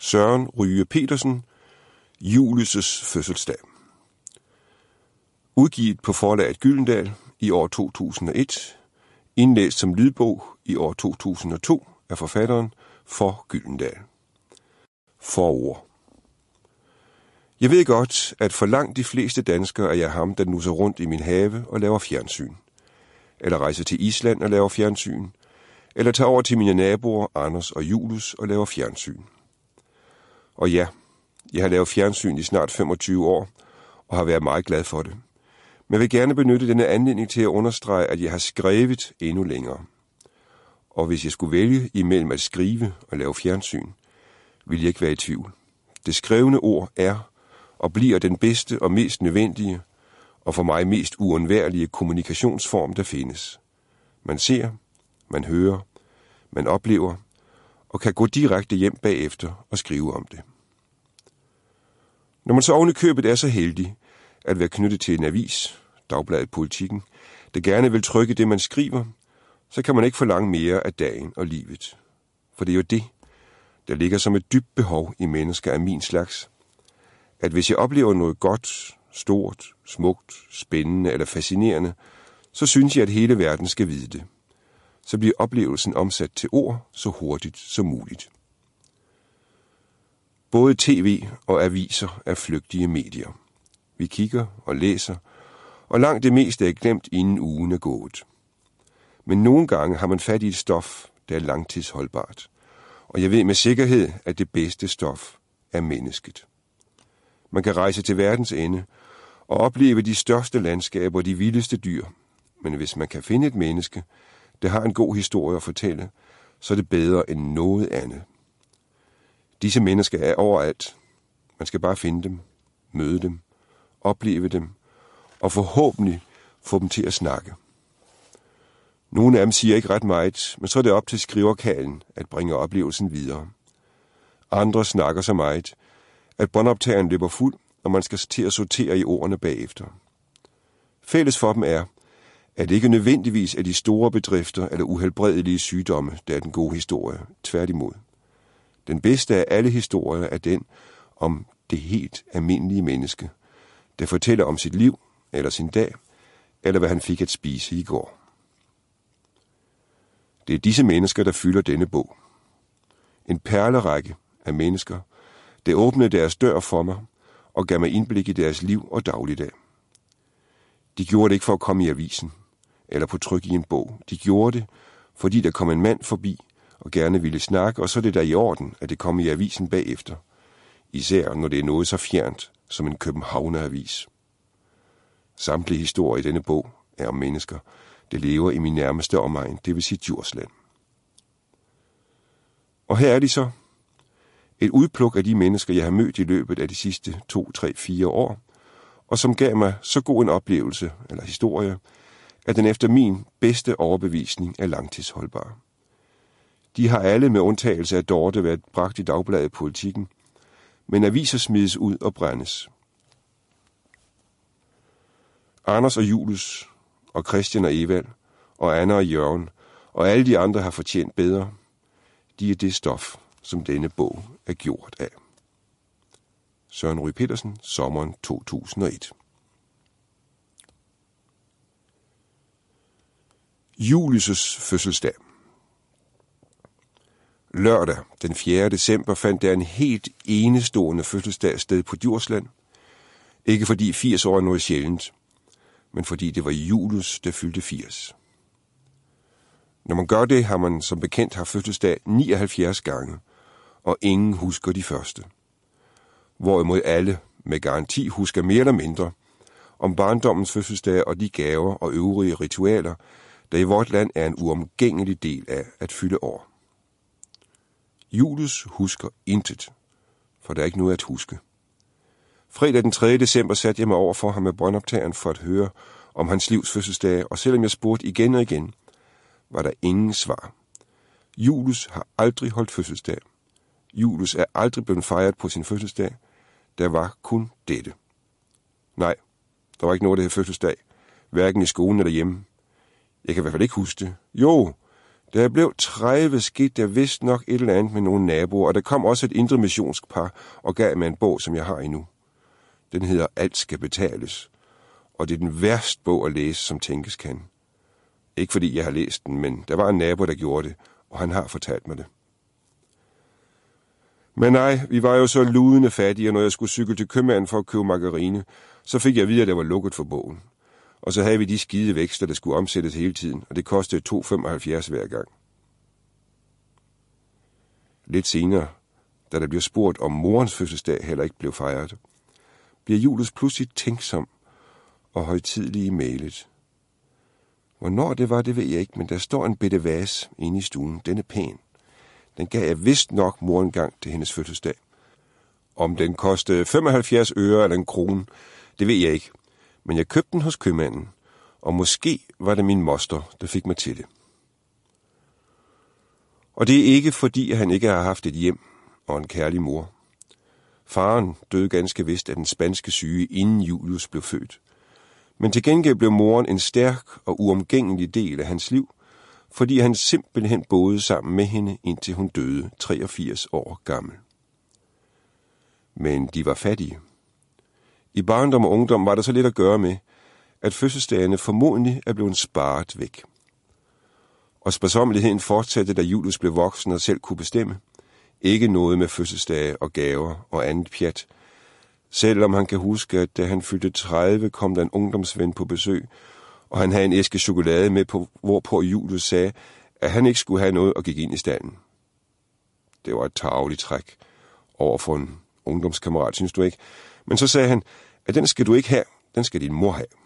Søren Ryge Petersen, Julius' fødselsdag. Udgivet på forlaget Gyldendal i år 2001. Indlæst som lydbog i år 2002 af forfatteren for Gyldendal. Forord. Jeg ved godt, at for langt de fleste danskere er jeg ham, der nusser rundt i min have og laver fjernsyn. Eller rejser til Island og laver fjernsyn. Eller tager over til mine naboer, Anders og Julius, og laver fjernsyn. Og ja, jeg har lavet fjernsyn i snart 25 år, og har været meget glad for det. Men jeg vil gerne benytte denne anledning til at understrege, at jeg har skrevet endnu længere. Og hvis jeg skulle vælge imellem at skrive og lave fjernsyn, ville jeg ikke være i tvivl. Det skrevne ord er og bliver den bedste og mest nødvendige, og for mig mest uundværlige kommunikationsform, der findes. Man ser, man hører, man oplever, og kan gå direkte hjem bagefter og skrive om det. Når man så oven i købet er så heldig at være knyttet til en avis, Dagbladet Politikken, der gerne vil trykke det, man skriver, så kan man ikke forlange mere af dagen og livet. For det er jo det, der ligger som et dybt behov i mennesker af min slags, at hvis jeg oplever noget godt, stort, smukt, spændende eller fascinerende, så synes jeg, at hele verden skal vide det. Så bliver oplevelsen omsat til ord så hurtigt som muligt. Både tv og aviser er flygtige medier. Vi kigger og læser, og langt det meste er glemt, inden ugen er gået. Men nogle gange har man fat i et stof, der er langtidsholdbart. Og jeg ved med sikkerhed, at det bedste stof er mennesket. Man kan rejse til verdens ende og opleve de største landskaber og de vildeste dyr. Men hvis man kan finde et menneske, der har en god historie at fortælle, så er det bedre end noget andet. Disse mennesker er overalt. Man skal bare finde dem, møde dem, opleve dem, og forhåbentlig få dem til at snakke. Nogle af dem siger ikke ret meget, men så er det op til skriverkalen at bringe oplevelsen videre. Andre snakker så meget, at båndoptageren løber fuld, og man skal til at sortere i ordene bagefter. Fælles for dem er, at det ikke nødvendigvis er de store bedrifter eller uhelbredelige sygdomme, der er den gode historie. Tværtimod. Den bedste af alle historier er den om det helt almindelige menneske, der fortæller om sit liv, eller sin dag, eller hvad han fik at spise i går. Det er disse mennesker, der fylder denne bog. En perlerække af mennesker, der åbnede deres dør for mig og gav mig indblik i deres liv og dagligdag. De gjorde det ikke for at komme i avisen eller på tryk i en bog. De gjorde det, fordi der kom en mand forbi og gerne ville snakke, og så er det der i orden, at det kommer i avisen bagefter. Især når det er noget så fjernt som en københavneravis. Samtlige historier i denne bog er om mennesker, der lever i min nærmeste omegn, det vil sige Djursland. Og her er de så. Et udpluk af de mennesker, jeg har mødt i løbet af de sidste 2, 3, 4 år, og som gav mig så god en oplevelse eller historie, at den efter min bedste overbevisning er langtidsholdbar. De har alle med undtagelse af Dorte været bragt i Dagbladet Politikken, men aviser smides ud og brændes. Anders og Julius, og Christian og Evald, og Anna og Jørgen, og alle de andre har fortjent bedre. De er det stof, som denne bog er gjort af. Søren Ryge Petersen, sommeren 2001. Julius' fødselsdag. Lørdag den 4. december fandt der en helt enestående fødselsdag sted på Djursland. Ikke fordi 80 år er noget sjældent, men fordi det var Julius, der fyldte 80. Når man gør det, har man som bekendt haft fødselsdag 79 gange, og ingen husker de første. Hvorimod alle med garanti husker mere eller mindre om barndommens fødselsdag og de gaver og øvrige ritualer, der i vort land er en uomgængelig del af at fylde år. Julius husker intet, for der er ikke noget at huske. Fredag den 3. december satte jeg mig over for ham med båndoptageren for at høre om hans livs fødselsdag, og selvom jeg spurgte igen og igen, var der ingen svar. Julius har aldrig holdt fødselsdag. Julius er aldrig blevet fejret på sin fødselsdag. Der var kun dette. Nej, der var ikke noget, der hed fødselsdag. Hverken i skolen eller hjemme. Jeg kan i hvert fald ikke huske det. Jo, Da jeg blev 30, skete der vist nok et eller andet med nogle naboer, og der kom også et indremissionsk par og gav mig en bog, som jeg har endnu. Den hedder Alt skal betales, og det er den værste bog at læse, som tænkes kan. Ikke fordi jeg har læst den, men der var en nabo, der gjorde det, og han har fortalt mig det. Men nej, vi var jo så ludende fattige, og når jeg skulle cykle til købmanden for at købe margarine, så fik jeg at vide, at der var lukket for bogen. Og så havde vi de skide vækster, der skulle omsættes hele tiden, og det kostede 2,75 hver gang. Lidt senere, da der blev spurgt, om morens fødselsdag heller ikke blev fejret, bliver Julius pludselig tænksom og højtidlig i mailet. Hvornår det var, det ved jeg ikke, men der står en bitte vase inde i stuen. Den er pæn. Den gav jeg vist nok mor en gang til hendes fødselsdag. Om den kostede 75 øre eller en krone, det ved jeg ikke. Men jeg købte den hos købmanden, og måske var det min moster, der fik mig til det. Og det er ikke fordi, at han ikke har haft et hjem og en kærlig mor. Faren døde ganske vist af den spanske syge, inden Julius blev født. Men til gengæld blev moren en stærk og uomgængelig del af hans liv, fordi han simpelthen boede sammen med hende, indtil hun døde 83 år gammel. Men de var fattige. I barndom og ungdom var der så lidt at gøre med, at fødselsdagene formodentlig er blevet sparet væk. Og sparsommeligheden fortsatte, da Julius blev voksen og selv kunne bestemme. Ikke noget med fødselsdage og gaver og andet pjat. Selvom han kan huske, at da han fyldte 30, kom der en ungdomsven på besøg, og han havde en æske chokolade med, hvorpå Julius sagde, at han ikke skulle have noget og gik ind i stallen. Det var et tarveligt træk over for en ungdomskammerat, synes du ikke? Men så sagde han, at den skal du ikke have, den skal din mor have.